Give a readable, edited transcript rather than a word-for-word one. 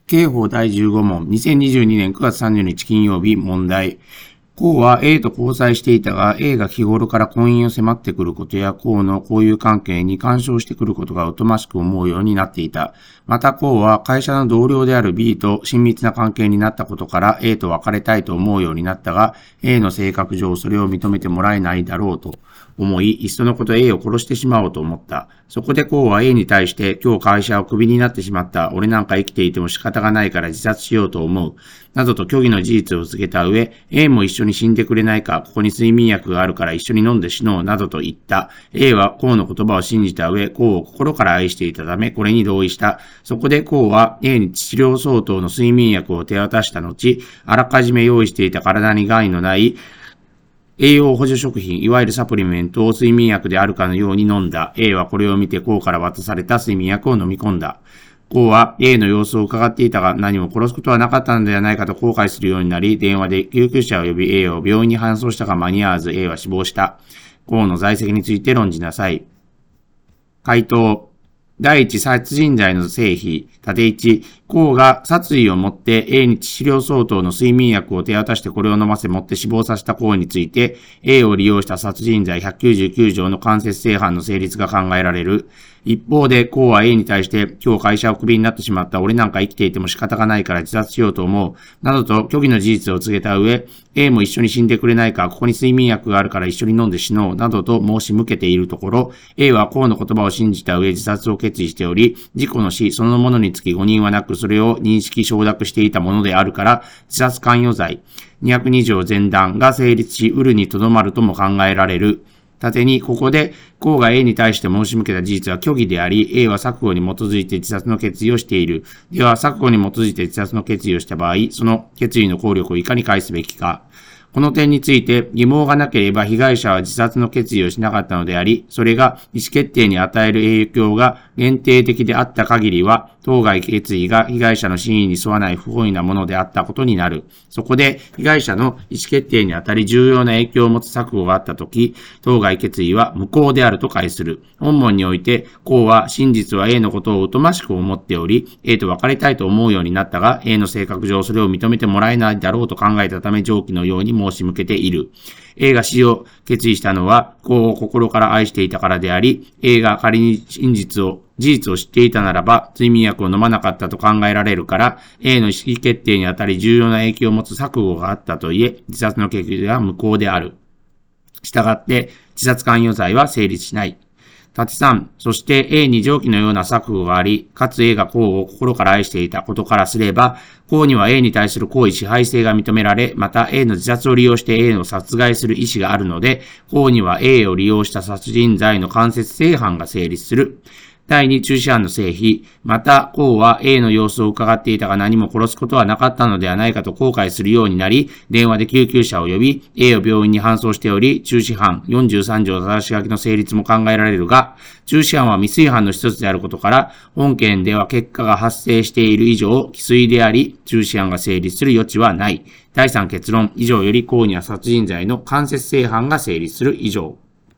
刑法第15問、2022年9月30日金曜日、問題。甲は A と交際していたが、A が日頃から婚姻を迫ってくることや、甲の交友関係に干渉してくることが疎ましく思うようになっていた。また甲は会社の同僚である B と親密な関係になったことから A と別れたいと思うようになったが、A の性格上それを認めてもらえないだろうと思い、いっそのこと A を殺してしまおうと思った。そこで甲は A に対して、今日会社をクビになってしまった。俺なんか生きていても仕方がないから自殺しようと思う。などと虚偽の事実を告げた上、A も一緒に死んでくれないか、ここに睡眠薬があるから一緒に飲んで死のう、などと言った。A は甲の言葉を信じた上、甲を心から愛していたため、これに同意した。そこで甲は A に治療相当の睡眠薬を手渡した後、あらかじめ用意していた体に害のない栄養補助食品、いわゆるサプリメントを睡眠薬であるかのように飲んだ。A はこれを見て甲から渡された睡眠薬を飲み込んだ。甲は A の様子を伺っていたが何も殺すことはなかったのではないかと後悔するようになり、電話で救急車を呼び A を病院に搬送したが間に合わず A は死亡した。甲の在籍について論じなさい。回答。第一、殺人罪の成否。縦一、甲が殺意をもって A に致死量相当の睡眠薬を手渡してこれを飲ませ持って死亡させた甲について、A を利用した殺人罪199条の間接性犯の成立が考えられる。一方で、甲は A に対して、今日会社をクビになってしまった俺なんか生きていても仕方がないから自殺しようと思う。などと虚偽の事実を告げた上、A も一緒に死んでくれないか、ここに睡眠薬があるから一緒に飲んで死のう。などと申し向けているところ、A は甲の言葉を信じた上自殺を決意しており、事故の死そのものにつき誤認はなく、それを認識承諾していたものであるから、自殺関与罪、202条前段が成立し得るにとどまるとも考えられる。縦に、ここで、甲が A に対して申し向けた事実は虚偽であり、A は錯誤に基づいて自殺の決意をしている。では、錯誤に基づいて自殺の決意をした場合、その決意の効力をいかに返すべきか。この点について疑問がなければ被害者は自殺の決意をしなかったのであり、それが意思決定に与える影響が限定的であった限りは、当該決意が被害者の真意に沿わない不本意なものであったことになる。そこで被害者の意思決定にあたり重要な影響を持つ錯誤があったとき、当該決意は無効であると解する。本文において、甲は真実は A のことを疎ましく思っており、A と別れたいと思うようになったが、A の性格上それを認めてもらえないだろうと考えたため上記のように申し向けている。A が死を決意したのは、甲を心から愛していたからであり、A が仮に事実を知っていたならば、睡眠薬を飲まなかったと考えられるから、A の意思決定にあたり重要な影響を持つ錯誤があったといえ、自殺の決意は無効である。したがって、自殺関与罪は成立しない。縦3、そして A に上記のような錯誤があり、かつ A が甲を心から愛していたことからすれば、甲には A に対する行為支配性が認められ、また A の自殺を利用して A を殺害する意思があるので、甲には A を利用した殺人罪の間接性犯が成立する。第2、中止犯の成否。また、甲は A の様子を伺っていたが何も殺すことはなかったのではないかと後悔するようになり、電話で救急車を呼び、A を病院に搬送しており、中止犯43条正し書きの成立も考えられるが、中止犯は未遂犯の一つであることから、本件では結果が発生している以上、既遂であり、中止犯が成立する余地はない。第3結論、以上より甲には殺人罪の間接性犯が成立する以上。